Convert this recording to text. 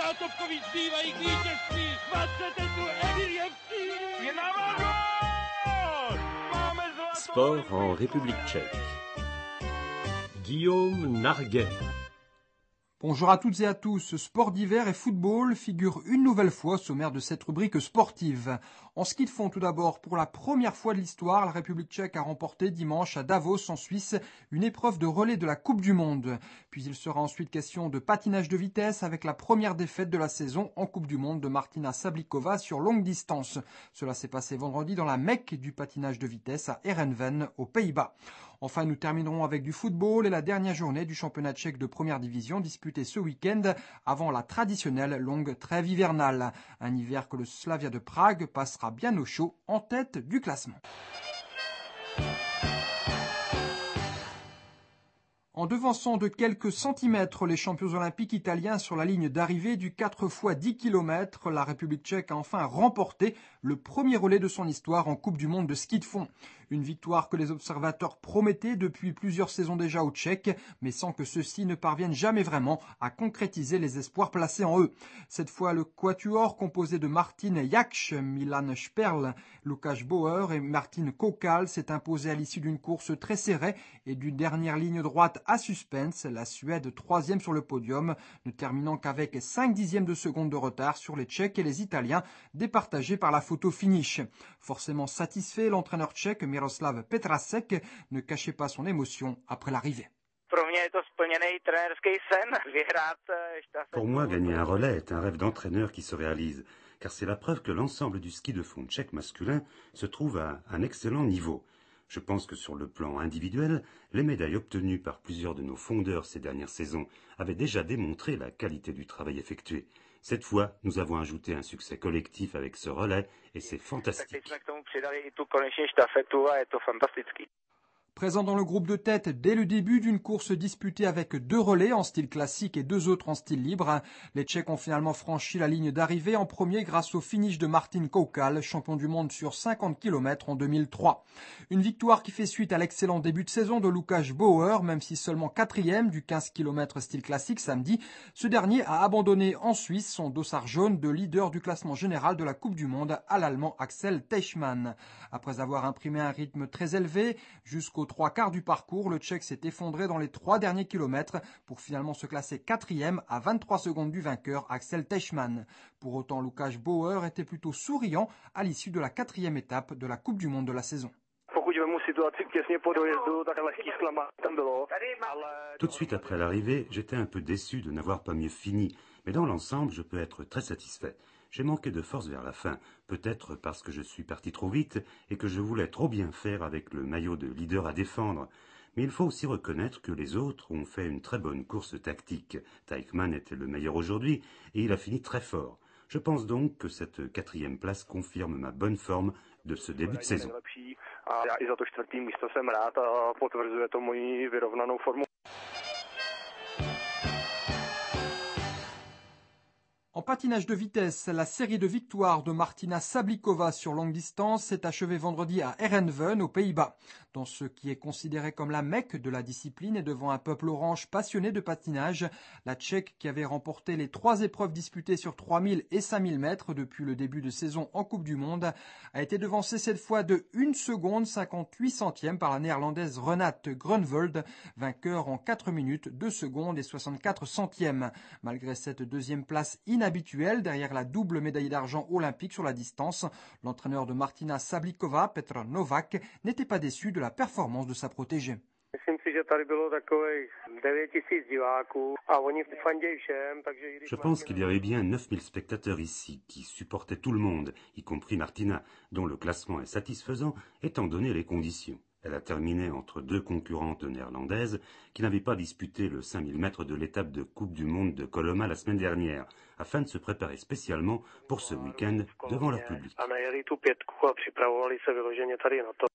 násobkový zbývají k vítězství. 20 metrů Emilievský. Je na gól! Máme zlato! Sport en République tchèque. Guillaume Narguet. Bonjour à toutes et à tous. Sport d'hiver et football figurent une nouvelle fois au sommaire de cette rubrique sportive. En ski de fond tout d'abord, pour la première fois de l'histoire, la République tchèque a remporté dimanche à Davos en Suisse une épreuve de relais de la Coupe du Monde. Puis il sera ensuite question de patinage de vitesse avec la première défaite de la saison en Coupe du Monde de Martina Sablikova sur longue distance. Cela s'est passé vendredi dans la Mecque du patinage de vitesse à Heerenveen aux Pays-Bas. Enfin, nous terminerons avec du football et la dernière journée du championnat tchèque de première division disputée ce week-end avant la traditionnelle longue trêve hivernale. Un hiver que le Slavia de Prague passera bien au chaud en tête du classement. En devançant de quelques centimètres les champions olympiques italiens sur la ligne d'arrivée du 4 x 10 km, la République tchèque a enfin remporté le premier relais de son histoire en Coupe du Monde de ski de fond. Une victoire que les observateurs promettaient depuis plusieurs saisons déjà aux Tchèques, mais sans que ceux-ci ne parviennent jamais vraiment à concrétiser les espoirs placés en eux. Cette fois, le quatuor composé de Martin Jaksch, Milan Sperl, Lukáš Bauer et Martin Kokal s'est imposé à l'issue d'une course très serrée et d'une dernière ligne droite à suspense, la Suède troisième sur le podium, ne terminant qu'avec 5 dixièmes de seconde de retard sur les Tchèques et les Italiens, départagés par la photo finish. Forcément satisfait, l'entraîneur tchèque Miroslav Petrasek ne cachait pas son émotion après l'arrivée. Pour moi, gagner un relais est un rêve d'entraîneur qui se réalise, car c'est la preuve que l'ensemble du ski de fond tchèque masculin se trouve à un excellent niveau. Je pense que sur le plan individuel, les médailles obtenues par plusieurs de nos fondeurs ces dernières saisons avaient déjà démontré la qualité du travail effectué. Cette fois, nous avons ajouté un succès collectif avec ce relais et c'est fantastique. Présent dans le groupe de tête dès le début d'une course disputée avec 2 relais en style classique et 2 autres en style libre, les Tchèques ont finalement franchi la ligne d'arrivée en premier grâce au finish de Martin Kokal, champion du monde sur 50 km en 2003. Une victoire qui fait suite à l'excellent début de saison de Lukáš Bauer, même si seulement 4e du 15 km style classique samedi. Ce dernier a abandonné en Suisse son dossard jaune de leader du classement général de la Coupe du Monde à l'Allemand Axel Teichmann. Après avoir imprimé un rythme très élevé, jusqu'au 3/4 du parcours, le Tchèque s'est effondré dans les 3 derniers kilomètres pour finalement se classer 4e à 23 secondes du vainqueur Axel Teichmann. Pour autant, Lukáš Bauer était plutôt souriant à l'issue de la 4e étape de la Coupe du Monde de la saison. Tout de suite après l'arrivée, j'étais un peu déçu de n'avoir pas mieux fini, mais dans l'ensemble, je peux être très satisfait. J'ai manqué de force vers la fin, peut-être parce que je suis parti trop vite et que je voulais trop bien faire avec le maillot de leader à défendre. Mais il faut aussi reconnaître que les autres ont fait une très bonne course tactique. Teichmann était le meilleur aujourd'hui et il a fini très fort. Je pense donc que cette 4e place confirme ma bonne forme de ce début de saison. En patinage de vitesse, la série de victoires de Martina Sablikova sur longue distance s'est achevée vendredi à Heerenveen aux Pays-Bas. Dans ce qui est considéré comme la Mecque de la discipline et devant un peuple orange passionné de patinage, la Tchèque qui avait remporté les 3 épreuves disputées sur 3000 et 5000 mètres depuis le début de saison en Coupe du Monde a été devancée cette fois de 1 seconde 58 centièmes par la néerlandaise Renate Grunwald, vainqueur en 4 minutes 2 secondes et 64 centièmes. Malgré cette 2e place inhabituelle derrière la double médaille d'argent olympique sur la distance, l'entraîneur de Martina Sablikova, Petr Novák, n'était pas déçu de la performance de sa protégée. Je pense qu'il y avait bien 9000 spectateurs ici qui supportaient tout le monde, y compris Martina, dont le classement est satisfaisant étant donné les conditions. Elle a terminé entre 2 concurrentes néerlandaises qui n'avaient pas disputé le 5000 mètres de l'étape de Coupe du Monde de Coloma la semaine dernière, afin de se préparer spécialement pour ce week-end devant leur public.